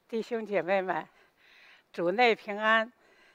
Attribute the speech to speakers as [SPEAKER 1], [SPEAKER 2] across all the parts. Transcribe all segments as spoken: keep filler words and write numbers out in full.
[SPEAKER 1] 弟兄姐妹们，主内平安。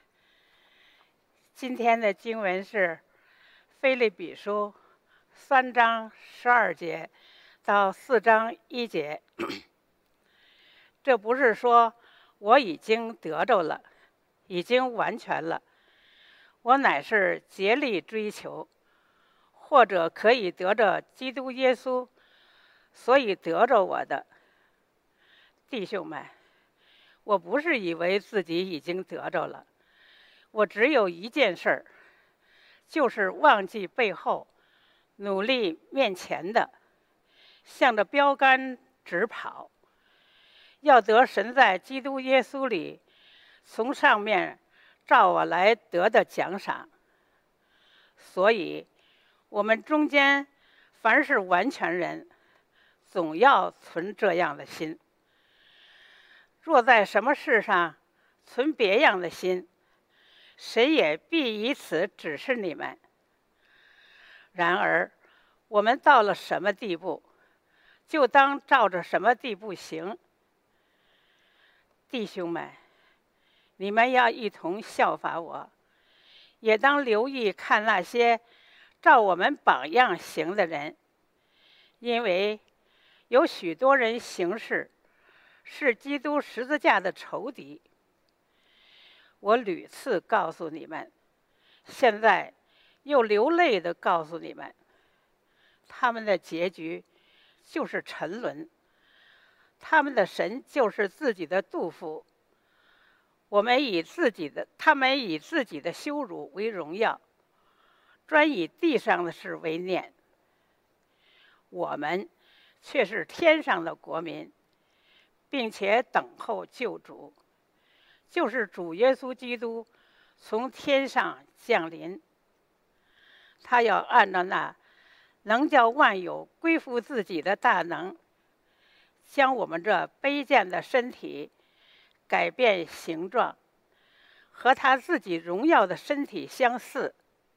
[SPEAKER 1] 今天的经文是腓立比书三章十二节到四章一节。这不是说我已经得着了，已经完全了，我乃是竭力追求，或者可以得着基督耶稣，所以得着我的。弟兄们，我不是以为自己已经得着了，我只有一件事儿，就是忘记背后，努力面前的，向着标杆直跑，要得神在基督耶稣里从上面照我来得的奖赏。所以我们中间凡是完全人，总要存这样的心。若在什么事上存别样的心，谁也必以此指示你们。然而我们到了什么地步，就当照着什么地步行。弟兄们，你们要一同效法我，也当留意看那些照我们榜样行的人，因为有许多人行事是基督十字架的仇敌。我屡次告诉你们，现在又流泪地告诉你们，他们的结局就是沉沦，他们的神就是自己的肚腹。我们以自己的，他们以自己的羞辱为荣耀，专以地上的事为念。我们却是天上的国民，并且等候救主，就是主耶稣基督从天上降临。他要按照那能叫万有归附自己的大能，将我们这卑贱的身体改变形状，和他自己荣耀的身体相似。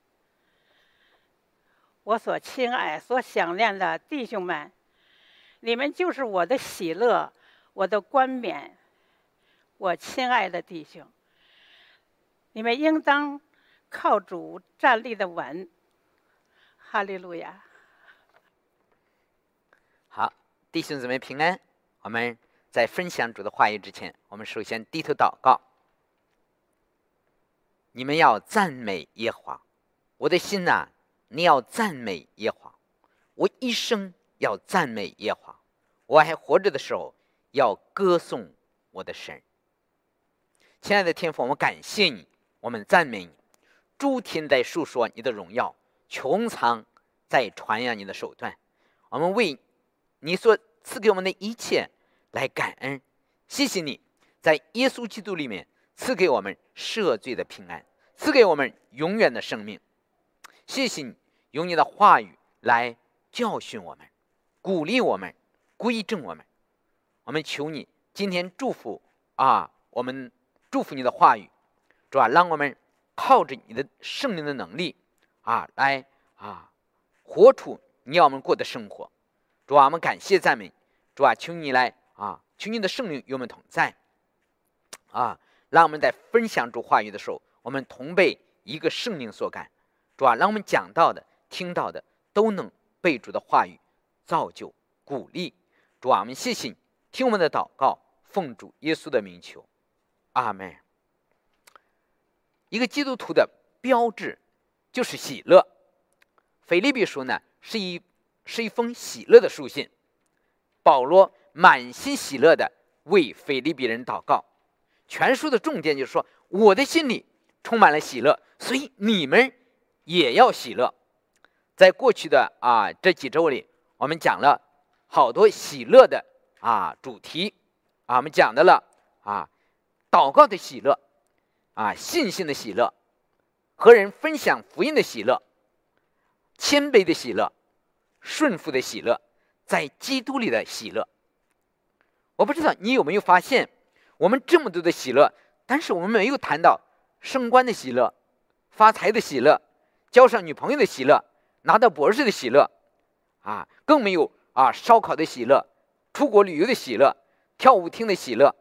[SPEAKER 1] 我所亲爱、所想念的弟兄们，你们就是我的喜乐，我的冠冕。我亲爱的弟兄，你们应当靠主站立的稳。哈利路亚。
[SPEAKER 2] 好，弟兄姊妹平安。我们在分享主的话语之前，我们首先低头祷告。你们要赞美耶和华，我的心呐、啊，你要赞美耶和华，我一生要赞美耶和华，我还活着的时候要歌颂我的神。亲爱的天父，我们感谢你，我们赞美你，诸天在述说你的荣耀，穹苍在传扬你的手段。我们为你所赐给我们的一切来感恩，谢谢你在耶稣基督里面赐给我们赦罪的平安，赐给我们永远的生命。谢谢你用你的话语来教训我们，鼓励我们，规正我们。我们求你今天祝福啊，我们祝福你的话语，主啊，让我们靠着你的圣灵的能力啊，来啊活出你要我们过的生活。主啊，我们感谢赞美，主啊，求你来啊，求你的圣灵与我们同在啊，让我们在分享主话语的时候，我们同被一个圣灵所感。主啊，让我们讲到的、听到的都能被主的话语造就、鼓励。主啊，我们谢谢你，听我们的祷告，奉主耶稣的名求，阿们。一个基督徒的标志就是喜乐。腓立比书呢，是一是一封喜乐的书信。保罗满心喜乐的为腓立比人祷告。全书的重点就是说，我的心里充满了喜乐，所以你们也要喜乐。在过去的啊这几周里，我们讲了好多喜乐的啊主题啊，我们讲到了啊祷告的喜乐啊，信心的喜乐，和人分享福音的喜乐，谦卑的喜乐，顺服的喜乐，在基督里的喜乐。我不知道你有没有发现，我们这么多的喜乐，但是我们没有谈到升官的喜乐，发财的喜乐，交上女朋友的喜乐，拿到博士的喜乐啊，更没有啊烧烤的喜乐，出国旅游的喜乐，跳舞厅的喜乐。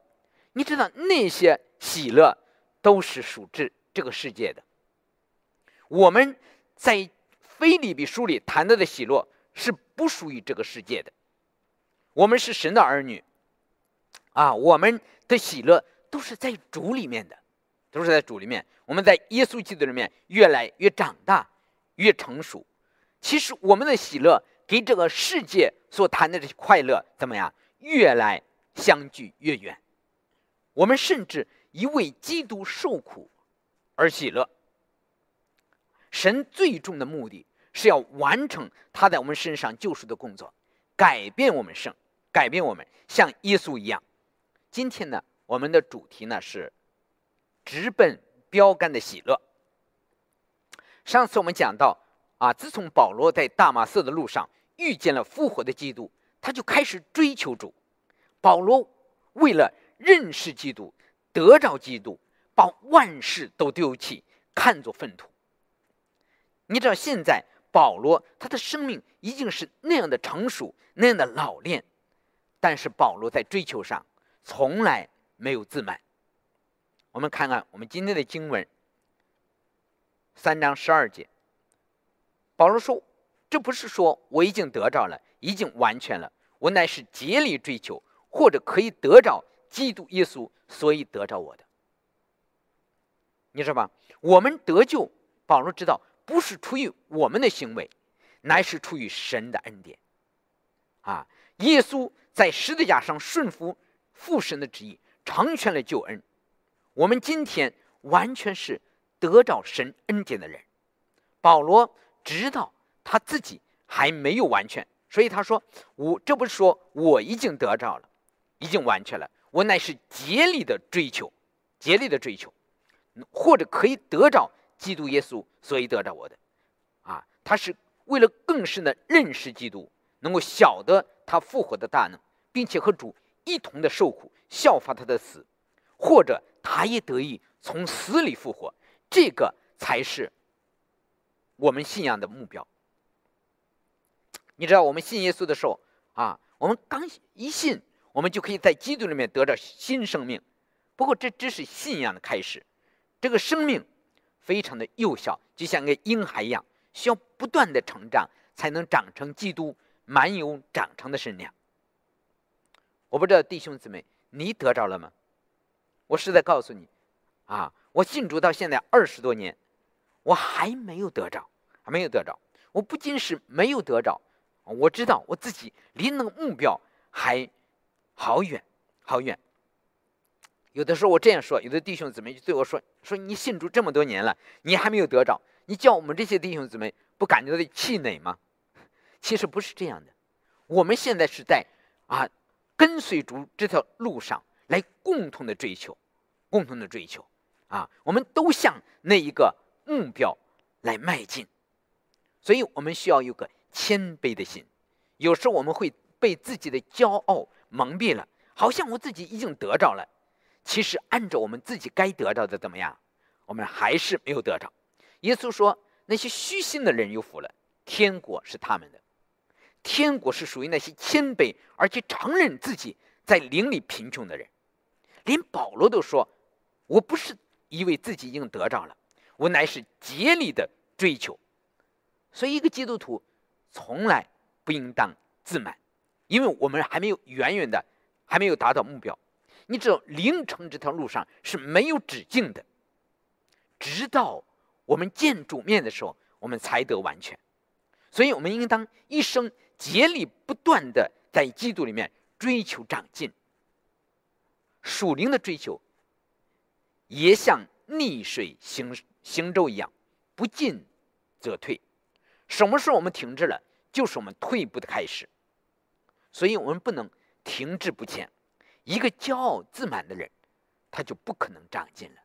[SPEAKER 2] 你知道那些喜乐都是属这这个世界的。我们在腓立比书里谈到的喜乐是不属于这个世界的。我们是神的儿女啊，我们的喜乐都是在主里面的，都是在主里面。我们在耶稣基督里面越来越长大，越成熟。其实我们的喜乐给这个世界所谈的这些快乐怎么样？越来相距越远。我们甚至因为基督受苦而喜乐。神最终的目的是要完成他在我们身上救赎的工作，改变我们生，改变我们像耶稣一样。今天呢，我们的主题呢是直奔标杆的喜乐。上次我们讲到啊，自从保罗在大马色的路上遇见了复活的基督，他就开始追求主。保罗为了认识基督，得着基督，把万事都丢弃，看作粪土。你知道现在保罗他的生命已经是那样的成熟，那样的老练，但是保罗在追求上从来没有自满。我们看看我们今天的经文三章十二节，保罗说，这不是说我已经得着了，已经完全了，我乃是竭力追求，或者可以得着基督耶稣，所以得着我的。你知道吧？我们得救，保罗知道不是出于我们的行为，乃是出于神的恩典啊！耶稣在十字架上顺服父神的旨意，成全了救恩。我们今天完全是得着神恩典的人。保罗知道他自己还没有完全，所以他说，我这不是说我已经得着了，已经完全了，我乃是竭力的追求，竭力的追求，或者可以得着基督耶稣，所以得着我的啊。他是为了更深的认识基督，能够晓得他复活的大能，并且和主一同的受苦，效法他的死，或者他也得以从死里复活。这个才是我们信仰的目标。你知道我们信耶稣的时候啊，我们刚一信，我们就可以在基督里面得到新生命。不过这只是信仰的开始，这个生命非常的幼小，就像个婴孩一样，需要不断的成长，才能长成基督满有长成的身量。我不知道弟兄姊妹，你得着了吗？我实在告诉你啊，我信主到现在二十多年，我还没有得着，还没有得着。我不仅是没有得着，我知道我自己离那个目标还好远好远。有的时候我这样说，有的弟兄姊妹就对我说：“说你信主这么多年了，你还没有得着，你叫我们这些弟兄姊妹不感觉到气馁吗？”其实不是这样的，我们现在是在啊跟随主这条路上来共同的追求，共同的追求啊，我们都向那一个目标来迈进。所以我们需要有个谦卑的心。有时候我们会被自己的骄傲蒙蔽了，好像我自己已经得着了。其实按照我们自己该得到的怎么样，我们还是没有得着。耶稣说，那些虚心的人有福了，天国是他们的。天国是属于那些谦卑而且承认自己在灵里贫穷的人。连保罗都说，我不是以为自己已经得着了，我乃是竭力的追求。所以一个基督徒从来不应当自满，因为我们还没有远远的还没有达到目标。你知道灵程这条路上是没有止境的，直到我们见主面的时候，我们才得完全。所以我们应当一生竭力不断的在基督里面追求长进。属灵的追求也像逆水行行舟一样，不进则退。什么时候我们停滞了，就是我们退步的开始。所以我们不能停滞不前。一个骄傲自满的人，他就不可能长进了。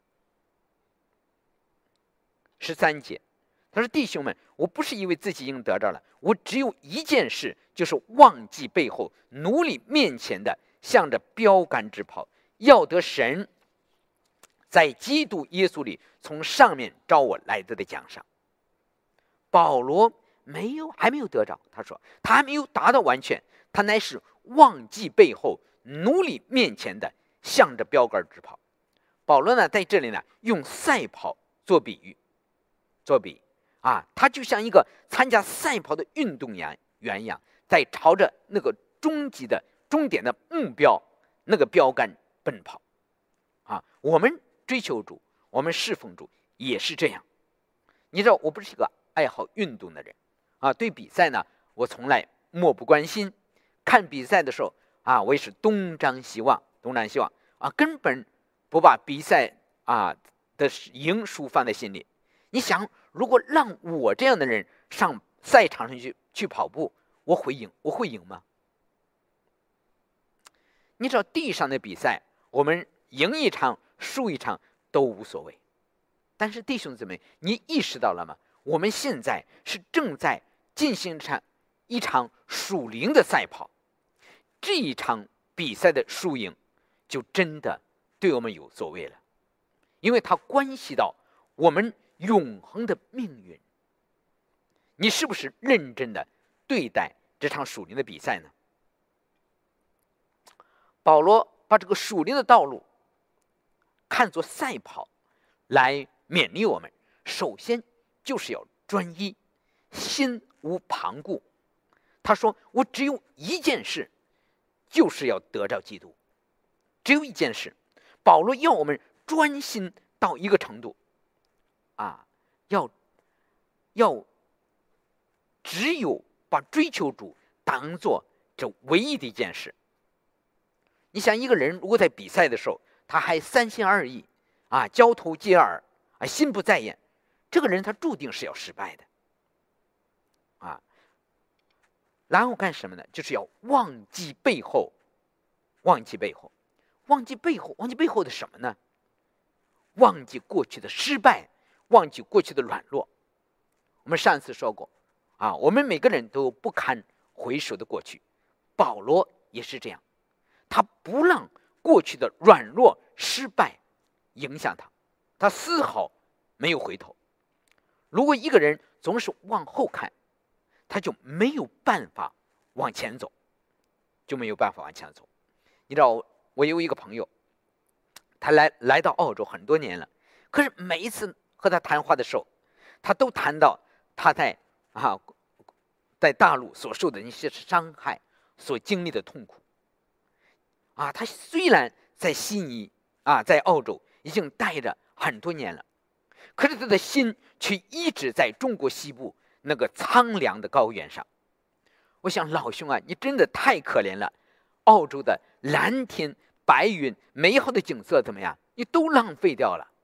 [SPEAKER 2] 十三节，他说：“弟兄们，我不是以为自己已经得着了，我只有一件事，就是忘记背后，努力面前的，向着标杆直跑，要得神在基督耶稣里从上面招我来得的奖赏。”保罗没有还没有得着，他说他还没有达到完全，他乃是忘记背后，努力面前的， 向着标杆直跑。保罗呢，在这里呢，用赛跑做比喻，做比喻啊，他就像一个参加赛跑的运动员员一样，在朝着那个终极的终点的目标那个标杆奔跑啊。我们追求主，我们侍奉主也是这样。你知道，我不是一个爱好运动的人啊，对比赛呢，我从来漠不关心。看比赛的时候啊，我也是东张西望，东张西望啊，根本不把比赛啊的赢输放在心里。你想，如果让我这样的人上赛场上去去跑步，我会赢？我会赢吗？你知道，地上的比赛，我们赢一场、输一场都无所谓。但是弟兄姊妹，你意识到了吗？我们现在是正在进行场一场属灵的赛跑，这一场比赛的输赢，就真的对我们有所谓了，因为它关系到我们永恒的命运。你是不是认真的对待这场属灵的比赛呢？保罗把这个属灵的道路看作赛跑来勉励我们，首先就是要专一，心无旁骛。他说，我只有一件事，就是要得着基督，只有一件事。保罗要我们专心到一个程度啊，要要只有把追求主当做这唯一的一件事。你想，一个人如果在比赛的时候他还三心二意啊，交头接耳啊，心不在焉，这个人他注定是要失败的啊。然后干什么呢？就是要忘记背后，忘记背后，忘记背后，忘记背后的什么呢？忘记过去的失败，忘记过去的软弱。我们上次说过啊，我们每个人都有不堪回首的过去，保罗也是这样，他不让过去的软弱、失败影响他，他丝毫没有回头。如果一个人总是往后看，他就没有办法往前走，就没有办法往前走。你知道，我有一个朋友，他来来到澳洲很多年了，可是每一次和他谈话的时候，他都谈到他在啊在大陆所受的一些伤害，所经历的痛苦。啊，他虽然在悉尼啊，在澳洲已经待着很多年了，可是他的心却一直在中国西部那个苍凉的高原上。我想，老兄啊，你真的太可怜了。澳洲的蓝天白云、美好的景色怎么样？你都浪费掉了。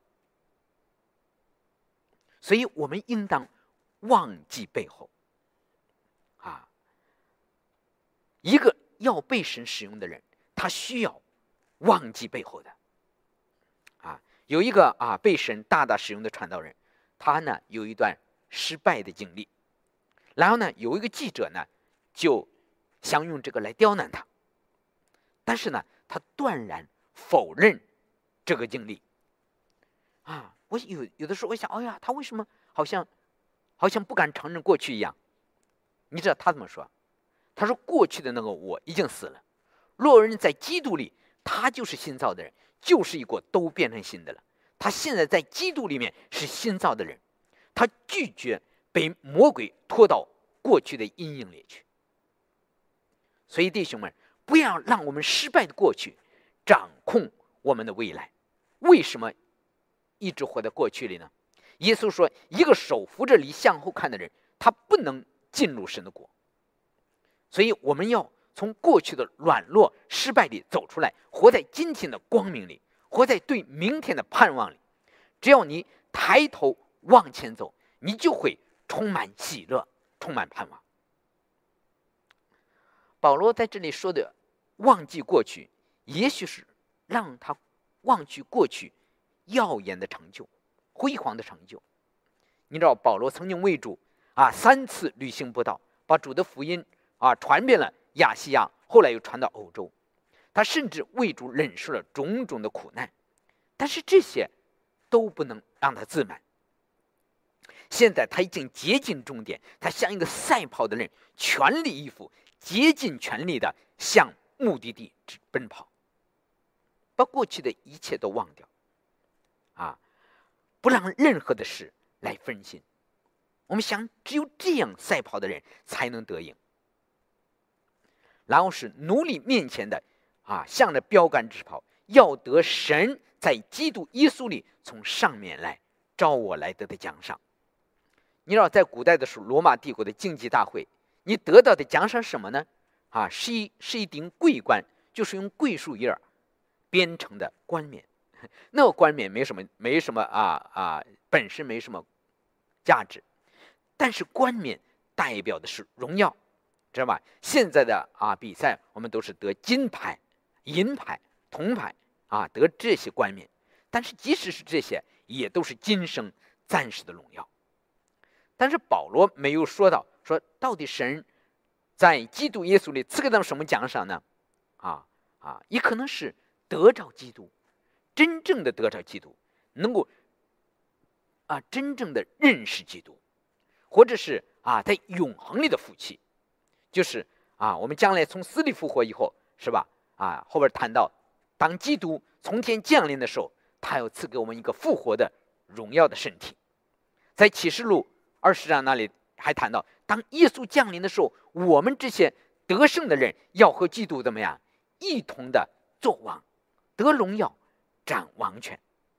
[SPEAKER 2] 所以我们应当忘记背后啊。一个要被神使用的人，他需要忘记背后的啊。有一个啊被神大大使用的传道人，他呢有一段失败的经历，然后呢有一个记者呢就想用这个来刁难他，但是呢他断然否认这个经历啊。我有有的时候我想，哎呀，他为什么好像好像不敢承认过去一样？你知道他怎么说？他说，过去的那个我已经死了，若人在基督里，他就是新造的人，旧事已过，都变成新的了。他现在在基督里面是新造的人，他拒绝被魔鬼拖到过去的阴影里去。所以弟兄们，不要让我们失败的过去掌控我们的未来。为什么一直活在过去里呢？耶稣说，一个手扶着犁向后看的人，他不能进入神的国。所以我们要从过去的软弱、失败里走出来，活在今天的光明里，活在对明天的盼望里。只要你抬头往前走，你就会充满喜乐，充满盼望。保罗在这里说的忘记过去，也许是让他忘记过去耀眼的成就、辉煌的成就。你知道，保罗曾经为主啊三次旅行布道，把主的福音啊传遍了亚细亚，后来又传到欧洲。他甚至为主忍受了种种的苦难，但是这些都不能让他自满。现在他已经接近终点，他像一个赛跑的人，全力以赴，竭尽全力的向目的地奔跑。 把过去的一切都忘掉，啊，不让任何的事来分心。我们想，只有这样赛跑的人才能得赢。然后是努力面前的啊，向着标杆直跑，要得神在基督耶稣里从上面来招我来得的奖赏。你知道，在古代的时候，罗马帝国的竞技大会，你得到的奖赏什么呢？啊，是一是一顶桂冠，就是用桂树叶编成的冠冕。那个冠冕没什么，没什么啊啊，本身没什么价值，但是冠冕代表的是荣耀，知道吧？现在的啊比赛，我们都是得金牌、银牌、铜牌啊，得这些冠冕。但是即使是这些，也都是今生暂时的荣耀。但是保罗没有说到，说到底神在基督耶稣里赐给他们什么奖赏呢？啊啊，也可能是得着基督，真正的得着基督，能够啊真正的认识基督，或者是啊在永恒里的福气，就是啊我们将来从死里复活以后，是吧？啊后边谈到，当基督从天降临的时候，他要赐给我们一个复活的荣耀的身体。在启示录二十章那里还谈到，当耶稣降临的时候，我们这些得胜的人要和基督怎么样一同的作王，得荣耀，掌王权。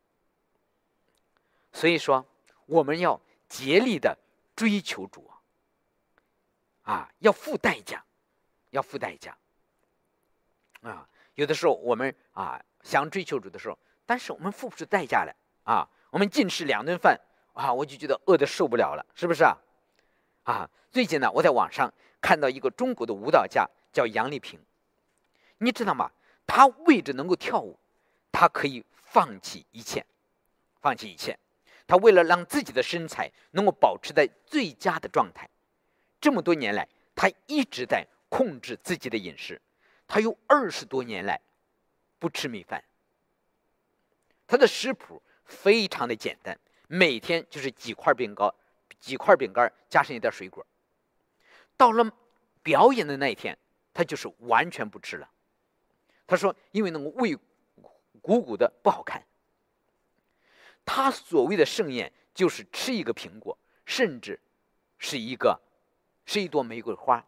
[SPEAKER 2] 所以说我们要竭力的追求主啊，要付代价，要付代价啊。有的时候我们啊想追求主的时候，但是我们付不出代价来啊。我们进食两顿饭啊，我就觉得饿得受不了了，是不是啊？啊，最近呢，我在网上看到一个中国的舞蹈家叫杨丽萍，你知道吗？他为着能够跳舞，他可以放弃一切，放弃一切。他为了让自己的身材能够保持在最佳的状态，这么多年来，他一直在控制自己的饮食。他有二十多年来不吃米饭，他的食谱非常的简单，每天就是几块饼干，几块饼干加上一点水果。到了表演的那一天，他就是完全不吃了。他说，因为那个胃鼓鼓的不好看。他所谓的盛宴就是吃一个苹果，甚至是一个是一朵玫瑰花。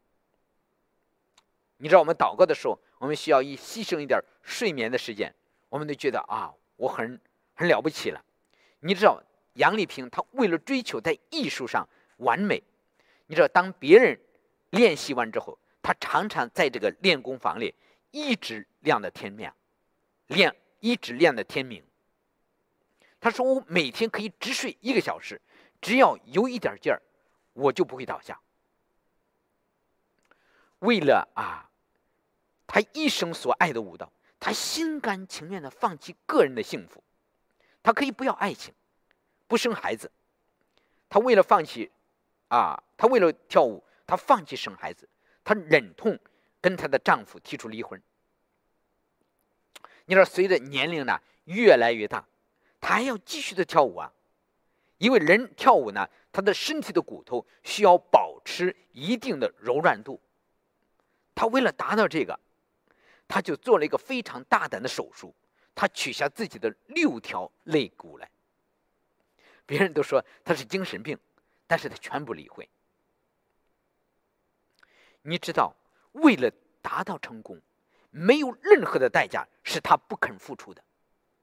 [SPEAKER 2] 你知道，我们祷告的时候，我们需要一牺牲一点睡眠的时间，我们都觉得啊，我很很了不起了。你知道，杨丽萍她为了追求在艺术上完美，你知道，当别人练习完之后，她常常在这个练功房里一直练到天亮，练一直练到天明。他说，我每天可以只睡一个小时，只要有一点劲儿，我就不会倒下。为了啊，他一生所爱的舞蹈，他心甘情愿的放弃个人的幸福。他可以不要爱情，不生孩子，他为了放弃啊，他为了跳舞，他放弃生孩子，他忍痛跟他的丈夫提出离婚。你知道，随着年龄呢越来越大，他还要继续的跳舞啊，因为人跳舞呢，他的身体的骨头需要保持一定的柔软度。他为了达到这个，他就做了一个非常大胆的手术，他取下自己的六条肋骨来。别人都说他是精神病，但是他全不理会。你知道，为了达到成功，没有任何的代价是他不肯付出的。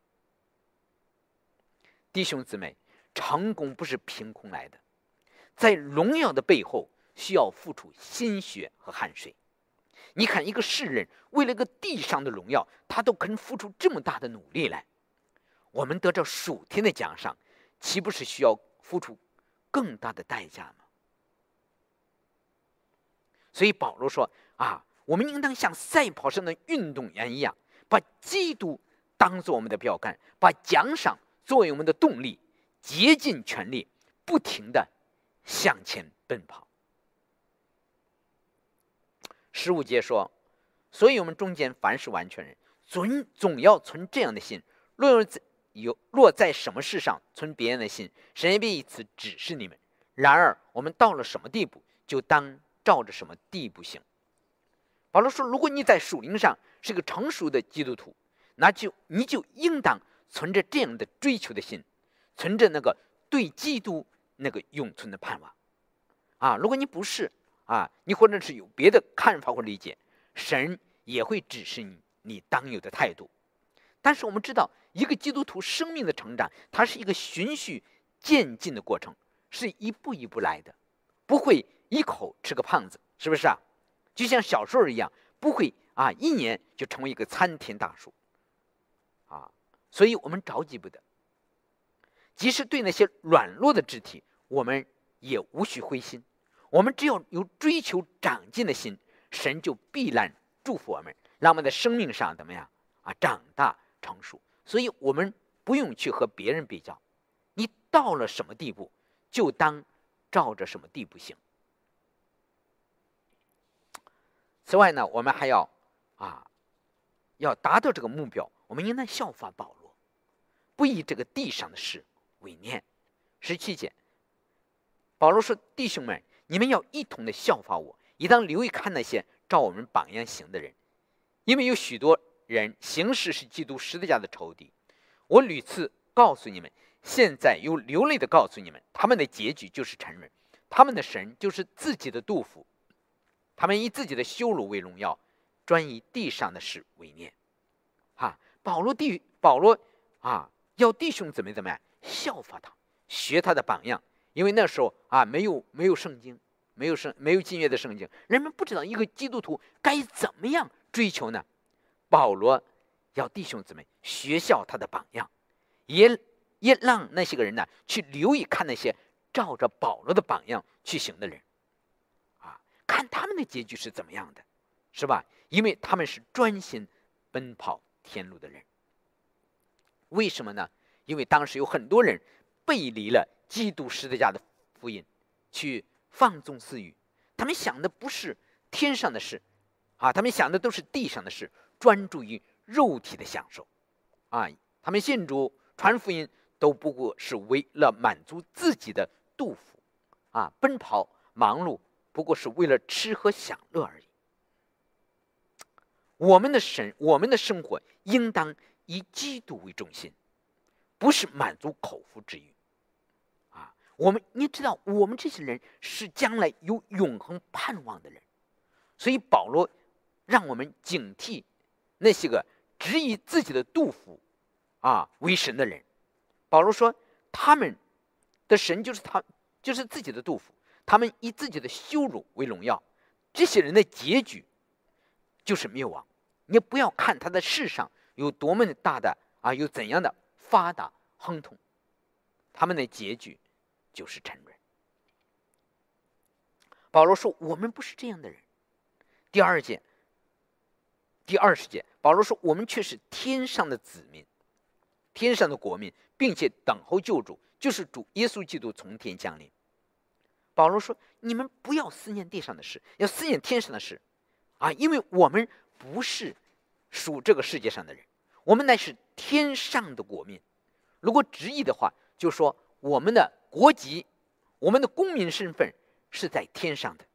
[SPEAKER 2] 弟兄姊妹，成功不是凭空来的，在荣耀的背后需要付出心血和汗水。你看，一个世人为了个地上的荣耀，他都肯付出这么大的努力来，我们得着属天的奖赏，岂不是需要付出更大的代价吗？所以保罗说啊，我们应当像赛跑上的运动员一样，把基督当作我们的标杆，把奖赏作为我们的动力，竭尽全力，不停的向前奔跑。十五节说，所以我们中间凡是完全人，总总要存这样的心。若有若在什么事上存别人的心，神也必以此指示你们。然而我们到了什么地步，就当照着什么地步行。保罗说，如果你在属灵上是个成熟的基督徒， 那就你就应当存着这样的追求的心，存着那个对基督那个永存的盼望啊。如果你不是啊，你或者是有别的看法或理解，神也会指示你你当有的态度。但是我们知道，一个基督徒生命的成长，它是一个循序渐进的过程，是一步一步来的，不会一口吃个胖子，是不是啊？就像小树一样，不会啊一年就成为一个参天大树啊。所以我们着急不得。即使对那些软弱的肢体，我们也无需灰心。我们只要有追求长进的心，神就必然祝福我们，让我们在生命上怎么样啊长大成熟。所以我们不用去和别人比较，你到了什么地步，就当照着什么地步行。此外呢，我们还要啊，要达到这个目标，我们应当效法保罗，不以这个地上的事为念。十七节，保罗说：“弟兄们，你们要一同的效法我，应当留意看那些照我们榜样行的人，因为有许多人行事是基督十字架的仇敌。我屡次告诉你们，现在又流泪的告诉你们，他们的结局就是沉沦，他们的神就是自己的杜甫。他们以自己的羞辱为荣耀，专以地上的事为念。”啊，保罗弟保罗啊，要弟兄怎么怎么样效法他，学他的榜样。因为那时候啊，没有没有圣经，没有圣没有新约的圣经，人们不知道一个基督徒该怎么样追求呢？保罗要弟兄姊妹学效他的榜样，也也让那些个人呢去留意看那些照着保罗的榜样去行的人。看他们的结局是怎么样的，是吧？因为他们是专心奔跑天路的人。为什么呢？因为当时有很多人背离了基督十字架的福音，去放纵私欲。他们想的不是天上的事啊，他们想的都是地上的事，专注于肉体的享受啊。他们信主传福音都不过是为了满足自己的肚腹啊，奔跑忙碌不过是为了吃喝享乐而已。我们的神，我们的生活应当以基督为中心，不是满足口腹之欲啊。我们你知道，我们这些人是将来有永恒盼望的人，所以保罗让我们警惕那些个只以自己的肚腹啊为神的人。保罗说，他们的神就是他，就是自己的肚腹。他们以自己的羞辱为荣耀，这些人的结局就是灭亡。你不要看他在世上有多么的大的啊，有怎样的发达亨通，他们的结局就是沉沦。保罗说，我们不是这样的人。第二节，第二十节，保罗说，我们却是天上的子民，天上的国民，并且等候救主，就是主耶稣基督从天降临。保罗说，你们不要思念地上的事，要思念天上的事啊！因为我们不是属这个世界上的人，我们乃是天上的国民。如果直译的话，就说我们的国籍，我们的公民身份是在天上的。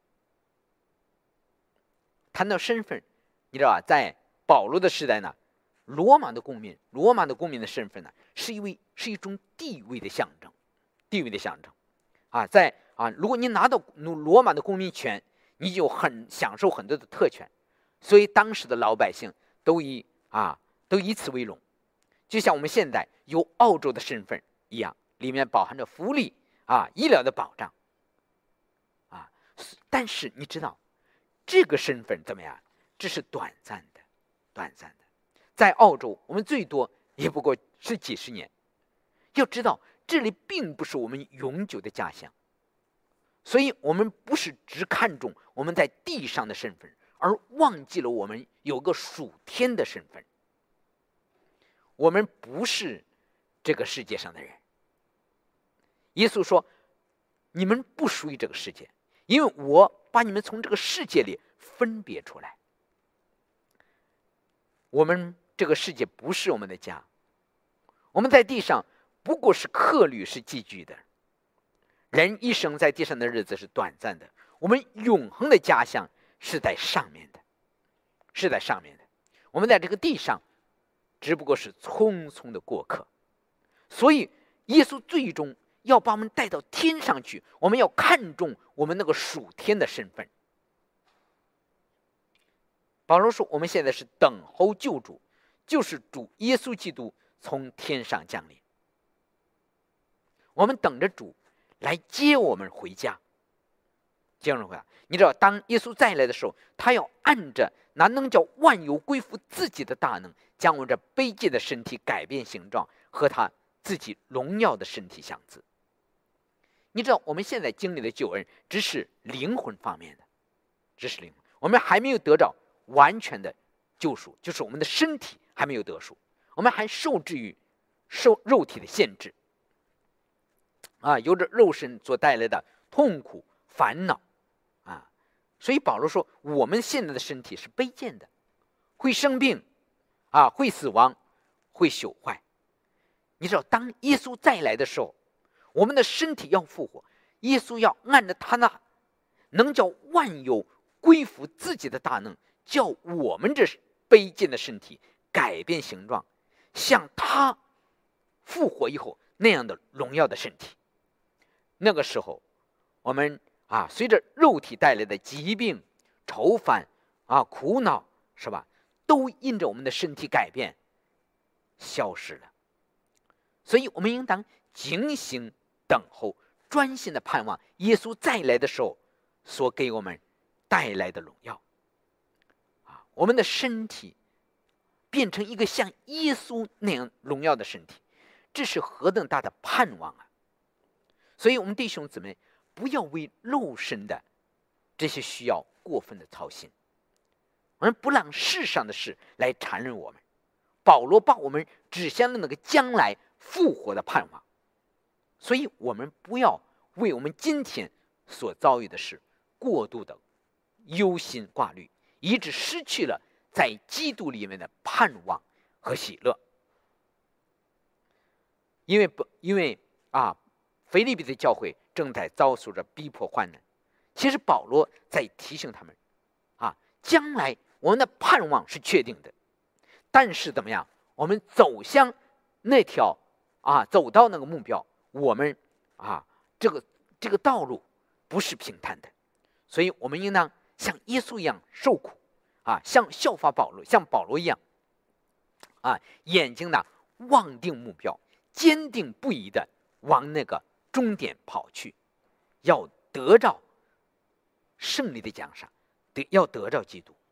[SPEAKER 2] 谈到身份，你知道吧，在保罗的时代呢，罗马的公民，罗马的公民的身份呢，是一位是一种地位的象征，地位的象征啊，在啊，如果你拿到罗马的公民权，你就很享受很多的特权，所以当时的老百姓都以啊都以此为荣，就像我们现在有澳洲的身份一样，里面包含着福利啊、医疗的保障啊。但是你知道，这个身份怎么样？这是短暂的，短暂的。在澳洲，我们最多也不过是几十年。要知道，这里并不是我们永久的家乡。所以我们不是只看重我们在地上的身份，而忘记了我们有个属天的身份。我们不是这个世界上的人。耶稣说，你们不属于这个世界，因为我把你们从这个世界里分别出来。我们这个世界不是我们的家，我们在地上不过是客旅，是寄居的。人一生在地上的日子是短暂的，我们永恒的家乡是在上面的，是在上面的。我们在这个地上只不过是匆匆的过客。所以耶稣最终要把我们带到天上去，我们要看重我们那个属天的身份。保罗说，我们现在是等候救主，就是主耶稣基督从天上降临。我们等着主来接我们回家。接我们回家，你知道，当耶稣再来的时候，他要按着那能叫万有归服自己的大能，将我们这卑贱的身体改变形状，和他自己荣耀的身体相似。你知道，我们现在经历的救恩只是灵魂方面的，只是灵魂，我们还没有得到完全的救赎，就是我们的身体还没有得赎，我们还受制于受肉体的限制，啊，由着肉身所带来的痛苦、烦恼，啊，所以保罗说，我们现在的身体是卑贱的，会生病，啊，会死亡，会朽坏。你知道，当耶稣再来的时候，我们的身体要复活，耶稣要按着他那能叫万有归服自己的大能，叫我们这卑贱的身体改变形状，像他复活以后那样的荣耀的身体。那个时候，我们啊，随着肉体带来的疾病、愁烦啊、苦恼，是吧，都因着我们的身体改变消失了。所以我们应当警醒等候，专心的盼望耶稣再来的时候所给我们带来的荣耀。啊，我们的身体变成一个像耶稣那样荣耀的身体，这是何等大的盼望啊！所以我们弟兄姊妹，不要为肉身的这些需要过分的操心，我们不让世上的事来缠人我们。保罗把我们指向了那个将来复活的盼望，所以我们不要为我们今天所遭遇的事过度的忧心挂虑，以致失去了在基督里面的盼望和喜乐。因为不因为啊，腓立比的教会正在遭受着逼迫患难，其实保罗在提醒他们啊，将来我们的盼望是确定的，但是怎么样，我们走向那条啊，走到那个目标，我们啊，这个这个道路不是平坦的，所以我们应当像耶稣一样受苦啊，像效法保罗，像保罗一样啊，眼睛呢望定目标，坚定不移的往那个终点跑去，要得着胜利的奖赏，得要得着基督。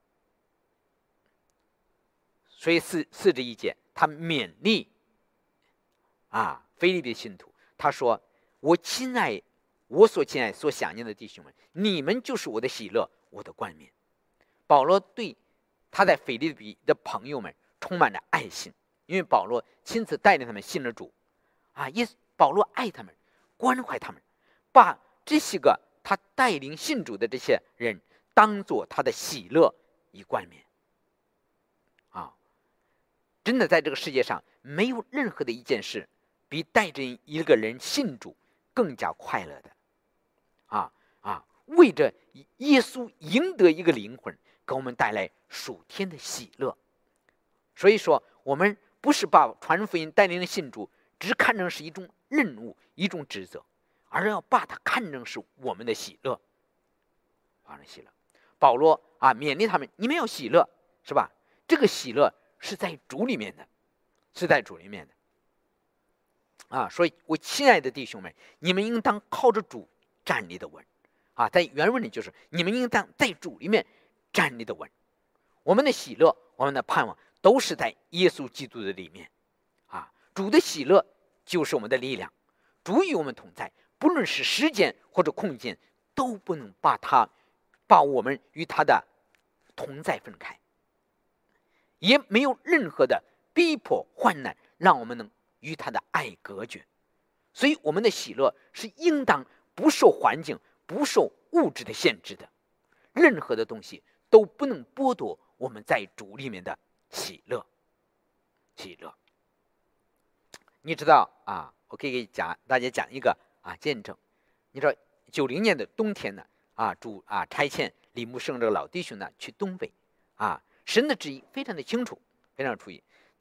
[SPEAKER 2] 所以四四十一节，他勉励啊，腓立比的信徒，他说：“我亲爱，我所亲爱、所想念的弟兄们，你们就是我的喜乐，我的冠冕。”保罗对他在腓立比的朋友们充满着爱心，因为保罗亲自带领他们信了主，啊，耶稣保罗爱他们，关怀他们，把这些个他带领信主的这些人当作他的喜乐以冠冕。啊，真的在这个世界上没有任何的一件事比带着一个人信主更加快乐的。啊啊，为着耶稣赢得一个灵魂，给我们带来属天的喜乐。所以说，我们不是把传福音带领人信主只看成是一种任务、一种职责，而要把它看成是我们的喜乐。把人喜乐，保罗啊勉励他们，你们要喜乐，是吧？这个喜乐是在主里面的，是在主里面的。啊，所以我亲爱的弟兄们，你们应当靠着主站立的稳。啊，在原文里就是你们应当在主里面站立的稳。我们的喜乐，我们的盼望，都是在耶稣基督的里面。啊，主的喜乐就是我们的力量，主与我们同在，不论是时间或者空间，都不能把他把我们与他的同在分开，也没有任何的逼迫患难让我们能与他的爱隔绝。所以我们的喜乐是应当不受环境、不受物质的限制的，任何的东西都不能剥夺我们在主里面的喜乐。喜乐，你知道啊？我可以给讲大家讲一个啊见证。你知道九零年的冬天呢，啊主啊差遣李木生这个老弟兄呢去东北啊，神的旨意非常的清楚，非常注意。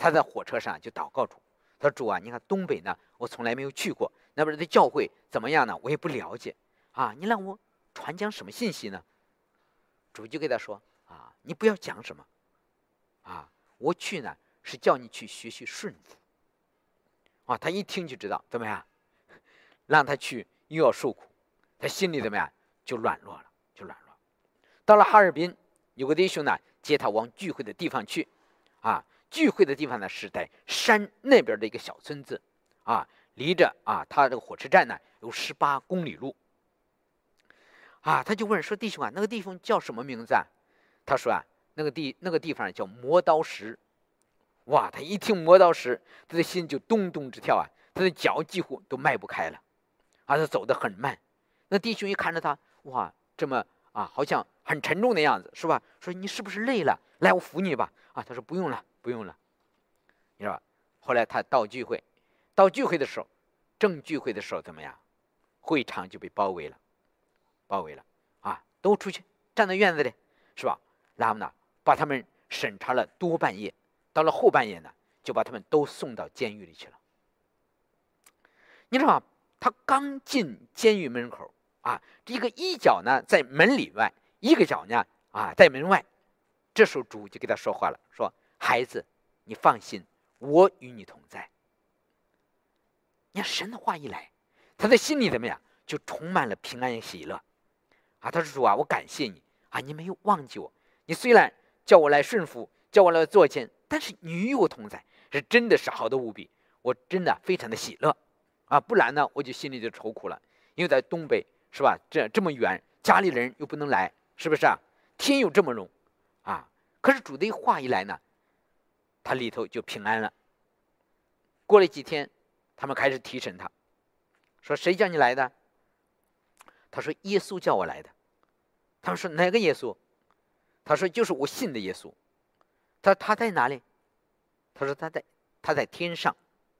[SPEAKER 2] 他在火车上就祷告主，他说主啊，你看东北呢，我从来没有去过，那边的教会怎么样呢？我也不了解啊，你让我传讲什么信息呢？主就给他说啊，你不要讲什么啊，我去呢是叫你去学习顺服啊。他一听就知道怎么样，让他去又要受苦，他心里怎么样就软弱了，就软弱。到了哈尔滨，有个弟兄呢接他往聚会的地方去啊。聚会的地方呢是在山那边的一个小村子啊，离着啊他这个火车站呢有十八公里路啊。他就问说弟兄啊，那个地方叫什么名字啊？他说啊，那个地那个地方叫磨刀石。哇，他一听磨刀石，他的心就咚咚直跳啊，他的脚几乎都迈不开了啊，他走得很慢。那弟兄一看着他，哇，这么啊好像很沉重的样子，是吧？说你是不是累了？来，我扶你吧。啊，他说不用了，不用了，你知道吧？后来他到聚会，到聚会的时候，正聚会的时候怎么样？会场就被包围了，包围了啊，都出去站在院子里，是吧？然后呢，把他们审查了多半夜，到了后半夜呢，就把他们都送到监狱里去了。你知道吗？他刚进监狱门口啊，这个一脚呢在门里外，一个脚呢啊在门外。这时候主就给他说话了，说孩子，你放心，我与你同在。你看神的话一来，他的心里怎么样？就充满了平安喜乐啊。他说主啊，我感谢你啊，你没有忘记我。你虽然叫我来顺服，叫我来做监，但是你与我同在，是真的是好的无比。我真的非常的喜乐啊，不然呢我就心里就愁苦了，因为在东北是吧？这这么远，家里人又不能来，是不是啊？天又这么冷啊！可是主的话一来呢，他里头就平安了。过了几天，他们开始提审他，说谁叫你来的？他说耶稣叫我来的。他们说哪个耶稣？他说就是我信的耶稣。他说他在哪里？他说他在他在天上。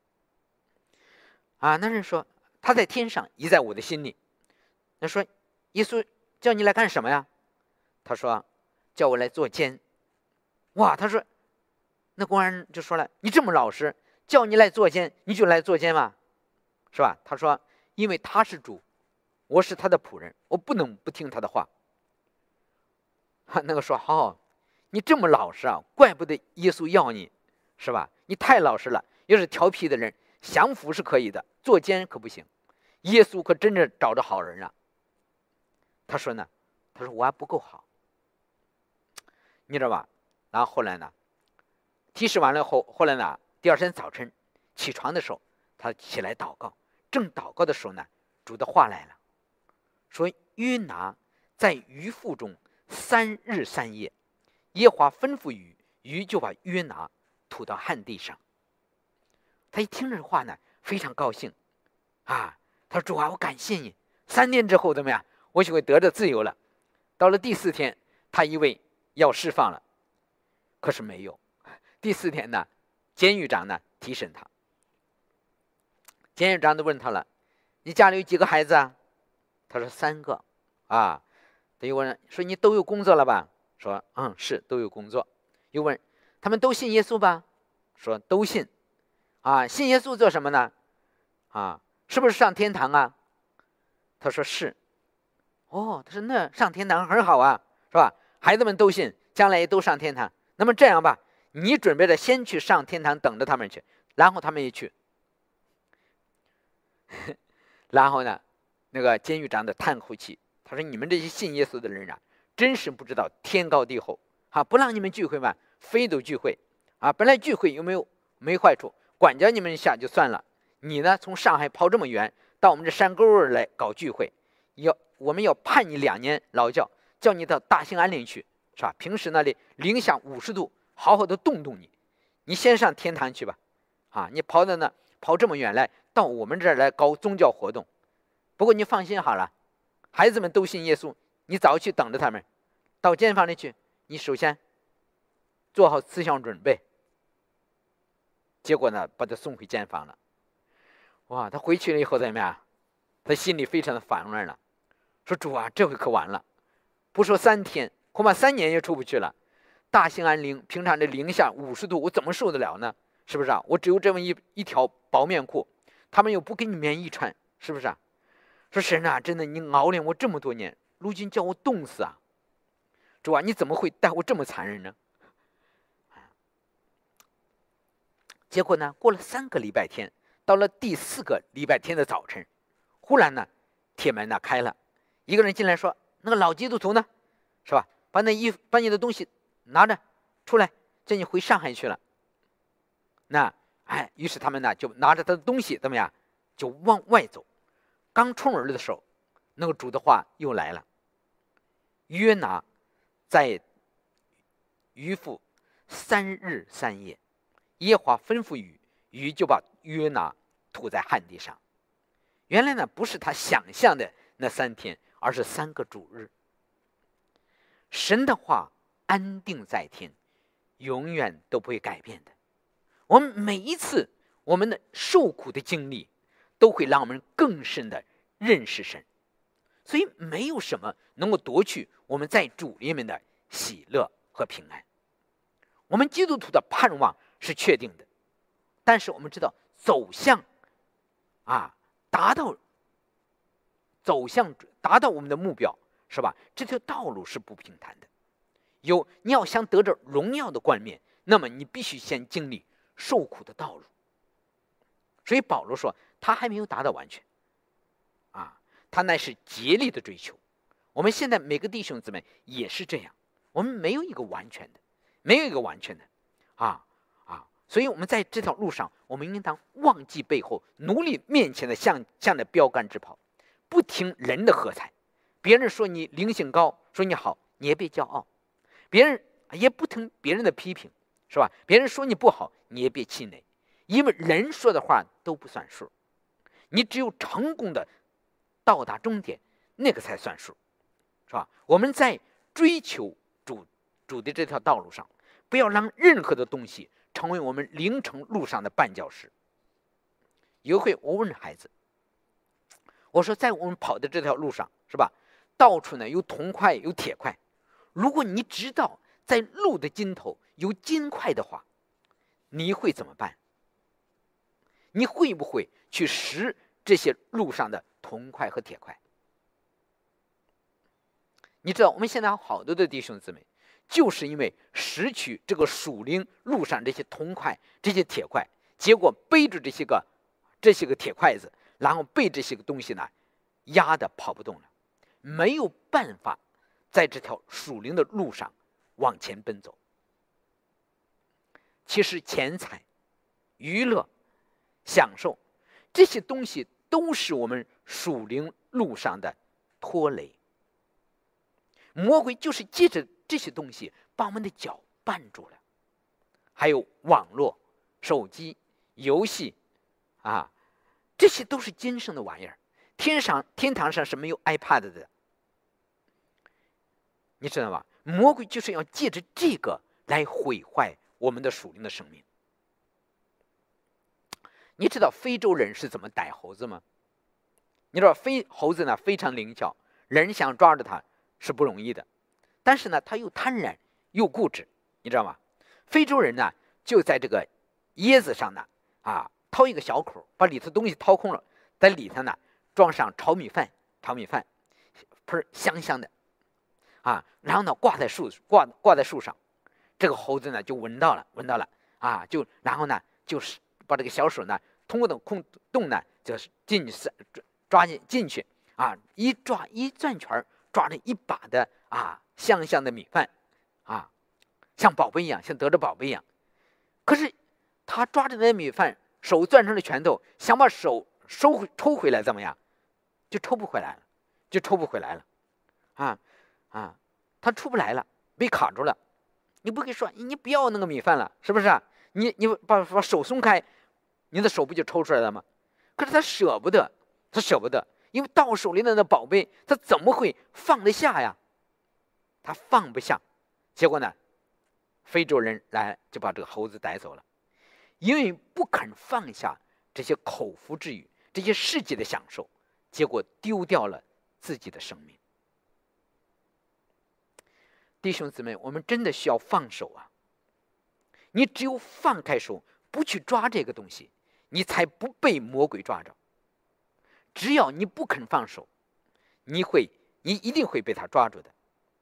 [SPEAKER 2] 啊，那人说他在天上，也在我的心里。那说耶稣叫你来干什么呀？他说叫我来做监。哇，他说那公安就说了，你这么老实，叫你来做监你就来做监嘛，是吧？他说因为他是主，我是他的仆人，我不能不听他的话。那个说哦，你这么老实啊，怪不得耶稣要你，是吧？你太老实了，要是调皮的人降服是可以的，做监可不行。耶稣可真正找着好人了。他说呢，他说我还不够好，你知道吧？然后后来呢，提示完了后，后来呢，第二天早晨起床的时候，他起来祷告，正祷告的时候呢，主的话来了，说约拿在鱼腹中三日三夜，耶和华吩咐鱼，鱼就把约拿吐到旱地上。他一听这话呢，非常高兴啊，他说主啊，我感谢你，三天之后怎么样，我就会得着自由了。到了第四天，他以为要释放了，可是没有。第四天呢，监狱长呢提审他，监狱长就问他了，你家里有几个孩子啊？他说三个啊。他又问说你都有工作了吧？说嗯是都有工作。又问他们都信耶稣吧？说都信啊。信耶稣做什么呢？啊，是不是上天堂啊？他说是。哦，他说那上天堂很好啊，是吧？孩子们都信，将来也都上天堂。那么这样吧，你准备着先去上天堂等着他们去，然后他们也去。然后呢，那个监狱长的叹口气，他说你们这些信耶稣的人啊，真是不知道天高地厚啊！不让你们聚会嘛，非都聚会啊！本来聚会有没有没坏处，管教你们一下就算了，你呢从上海跑这么远到我们这山沟来搞聚会，要我们要判你两年劳教，叫你到大兴安岭去，是吧？平时那里零下五十度，好好的动动你，你先上天堂去吧，啊！你跑到那跑这么远来到我们这儿来搞宗教活动。不过你放心好了，孩子们都信耶稣，你早去等着他们，到监房里去，你首先做好思想准备。结果呢，把他送回监房了。哇，他回去了以后怎么样？他心里非常的烦乱了，说主啊，这回可完了，不说三天，恐怕三年也出不去了。大兴安岭平常这零下五十度，我怎么受得了呢？ 是不是啊？我只有这么一一条薄面裤，他们又不给你棉衣穿，是不是啊？说神啊，真的你熬炼我这么多年，如今叫我冻死啊！主啊，你怎么会待我这么残忍呢？结果呢，过了三个礼拜天，到了第四个礼拜天的早晨，忽然呢，铁门呢开了，一个人进来说：“那个老基督徒呢，是吧？把那衣服，把你的东西拿着出来，叫你回上海去了。”那哎，于是他们呢就拿着他的东西怎么样，就往外走。刚出门的时候，那个主的话又来了：“约拿在鱼腹三日三夜。”耶和华吩咐雨，雨就把约拿吐在旱地上。原来呢，不是他想象的那三天，而是三个主日。神的话安定在天，永远都不会改变的。我们每一次我们的受苦的经历，都会让我们更深的认识神。所以没有什么能够夺去我们在主里面的喜乐和平安。我们基督徒的盼望是确定的，但是我们知道走向啊，达到走向达到我们的目标，是吧？这条道路是不平坦的。有你要想得着荣耀的冠冕，那么你必须先经历受苦的道路。所以保罗说，他还没有达到完全，啊，他乃是竭力的追求。我们现在每个弟兄姊妹也是这样，我们没有一个完全的，没有一个完全的，啊。所以我们在这条路上，我们应当忘记背后，努力面前的向向着标杆直跑，不听人的喝彩。别人说你灵性高，说你好，你也别骄傲；别人也不听别人的批评，是吧？别人说你不好，你也别气馁，因为人说的话都不算数。你只有成功的到达终点，那个才算数，是吧？我们在追求主主的这条道路上，不要让任何的东西成为我们灵程路上的绊脚石。有一回我问孩子，我说在我们跑的这条路上，是吧，到处呢有铜块有铁块，如果你知道在路的尽头有金块的话，你会怎么办？你会不会去拾这些路上的铜块和铁块？你知道我们现在有好多的弟兄姊妹，就是因为拾取这个属灵路上这些铜块、这些铁块，结果背着这些个这些个铁筷子，然后被这些个东西呢压得跑不动了，没有办法在这条属灵的路上往前奔走。其实钱财、娱乐、享受这些东西都是我们属灵路上的拖累。魔鬼就是借着这些东西把我们的脚绊住了。还有网络、手机、游戏啊，这些都是今生的玩意儿。天上天堂上是没有 iPad 的，你知道吗？魔鬼就是要借着这个来毁坏我们的属灵的生命。你知道非洲人是怎么逮猴子吗？你知道非猴子呢非常灵巧，人想抓着它是不容易的，但是呢，他又贪婪又固执，你知道吗？非洲人呢就在这个椰子上呢啊掏一个小口，把里头东西掏空了，在里头呢装上炒米饭，炒米饭，喷香香的啊，然后呢挂在树挂挂在树上，这个猴子呢就闻到了，闻到了啊，就然后呢就是把这个小手呢通过的空洞呢就是进去抓进进去啊，一抓一转圈，抓着一把的啊香香的米饭啊，像宝贝一样，像得着宝贝一样。可是他抓着那米饭，手攥成了拳头，想把手收抽回来，怎么样？就抽不回来了，就抽不回来了，啊啊，他出不来了，被卡住了。你不可以说你不要那个米饭了，是不是啊？你你把把手松开，你的手不就抽出来了吗？可是他舍不得，他舍不得，因为到手里的那宝贝，他怎么会放得下呀？他放不下，结果呢，非洲人来就把这个猴子逮走了，因为不肯放下这些口腹之欲，这些世界的享受，结果丢掉了自己的生命。弟兄姊妹，我们真的需要放手啊！你只有放开手， 不去抓这个东西，你才不被魔鬼抓着。只要你不肯放手，你会，你一定会被他抓住的。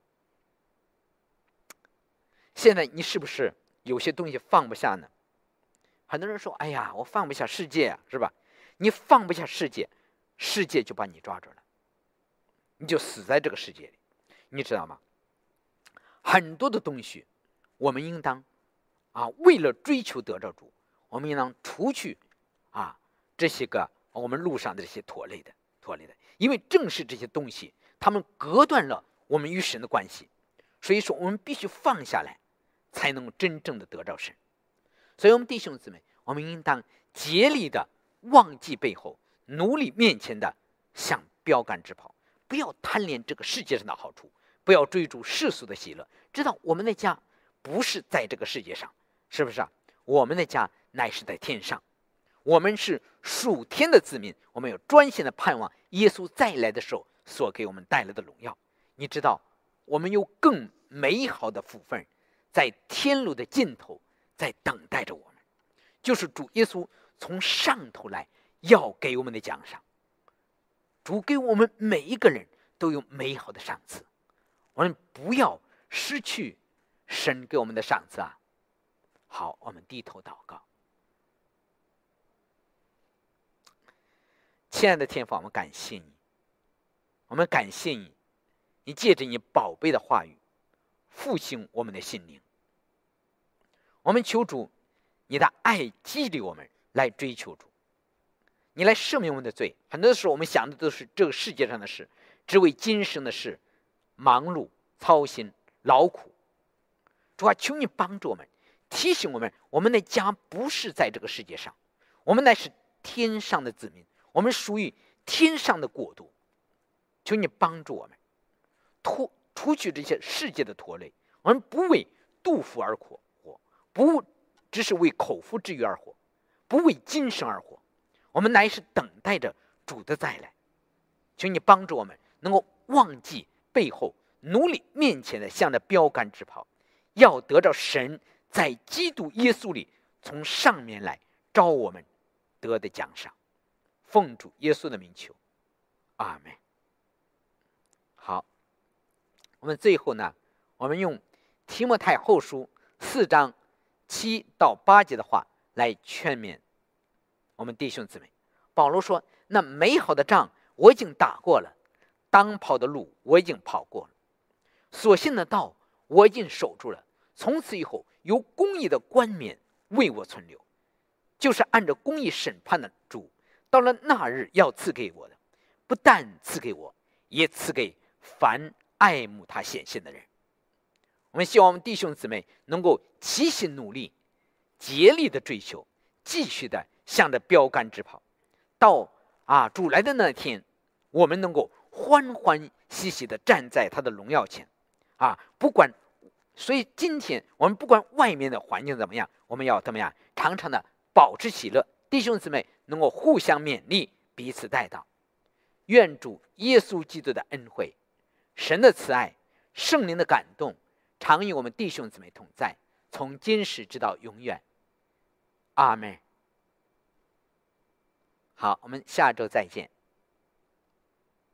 [SPEAKER 2] 现在你是不是有些东西放不下呢？很多人说：“哎呀，我放不下世界啊，是吧？”你放不下世界，世界就把你抓住了，你就死在这个世界里，你知道吗？很多的东西，我们应当啊，为了追求得着主，我们应当除去啊这些个我们路上的这些拖累的、拖累的，因为正是这些东西，他们隔断了我们与神的关系，所以说我们必须放下来，才能真正的得着神。所以，我们弟兄姊妹，我们应当竭力的忘记背后，努力面前的，向标杆直跑。不要贪恋这个世界上的好处，不要追逐世俗的喜乐。知道我们的家不是在这个世界上，是不是啊？我们的家乃是在天上，我们是属天的子民，我们有专心的盼望耶稣再来的时候所给我们带来的荣耀。你知道，我们有更美好的福分，在天路的尽头，在等待着我们，就是主耶稣从上头来要给我们的奖赏。主给我们每一个人都有美好的赏赐，我们不要失去神给我们的赏赐啊！好，我们低头祷告。亲爱的天父，我们感谢你，我们感谢你，你借着你宝贝的话语复兴我们的心灵。我们求主，你的爱激励我们来追求主，你来赦免我们的罪。很多时候我们想的都是这个世界上的事，只为今生的事忙碌、操心、劳苦。主啊，求你帮助我们，提醒我们，我们的家不是在这个世界上，我们乃是天上的子民，我们属于天上的国度。求你帮助我们脱除去这些世界的拖累，我们不为肚腹而活，不只是为口腹之欲而活，不为今生而活，我们乃是等待着主的再来。求你帮助我们能够忘记背后，努力面前的向着标杆直跑，要得着神在基督耶稣里从上面来招我们得的奖赏。奉主耶稣的名求，阿们。好，我们最后呢，我们用提摩太后书四章七到八节的话来劝勉我们弟兄姊妹。保罗说：“那美好的仗我已经打过了，当跑的路我已经跑过了，所信的道我已经守住了。从此以后，有公义的冠冕为我存留，就是按照公义审判的主，到了那日要赐给我的，不但赐给我，也赐给凡爱慕他显现的人。”我们希望我们弟兄姊妹能够齐心努力，竭力的追求，继续的向着标杆直跑，到啊主来的那天，我们能够欢欢喜喜的站在他的荣耀前啊！不管，所以今天我们不管外面的环境怎么样，我们要怎么样，常常的保持喜乐，弟兄姊妹能够互相勉励，彼此带到。愿主耶稣基督的恩惠、神的慈爱、圣灵的感动，常与我们弟兄姊妹同在，从今时直到永远。阿们。好，我们下周再见。